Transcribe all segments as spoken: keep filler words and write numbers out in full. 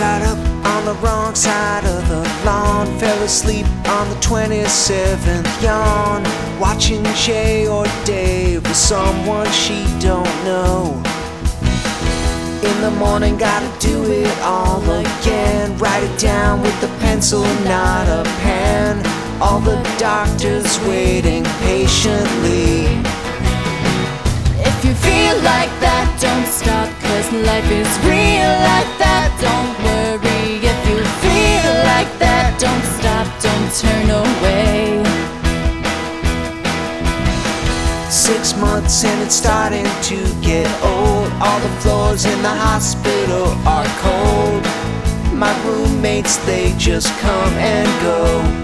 Got up on the wrong side of the lawn, fell asleep on the twenty-seventh yawn, watching Jay or Dave with someone she don't know. In the morning, gotta do it all again. Write it down with a pencil, not a pen. All the doctors waiting patiently. If you feel like that, don't stop, 'cause life is real like that. Don't worry. If you feel like that, don't stop, don't turn away. Six months and it's starting to get old. All the floors in the hospital are cold. My roommates, they just come and go.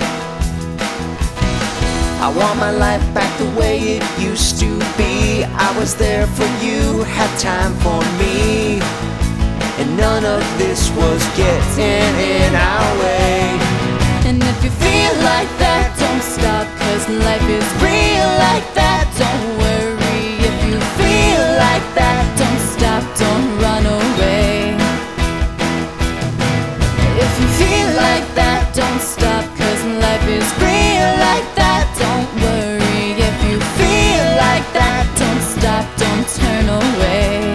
I want my life back the way it used to be. I was there for you, had time for me, and none of this was getting in our way. And if you feel like that, don't stop, 'cause life is real like that. Don't worry. If you feel like that, don't stop, don't run away. If you feel like that, don't stop, 'cause life is real like that. Don't worry. If you feel like that, don't stop, don't turn away.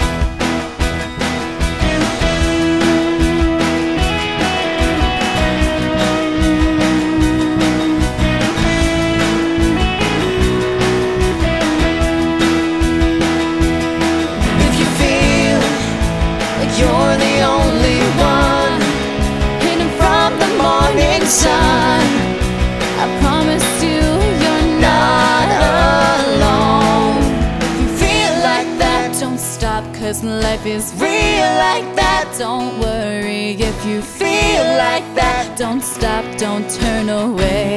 You're the only one Hidden from the morning sun, I promise you you're not alone. If you feel like that, don't stop, 'cause life is real like that. Don't worry. If you feel like that, don't stop, don't turn away.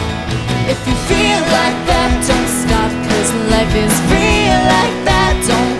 If you feel like that, don't stop, 'cause life is real like that. Don't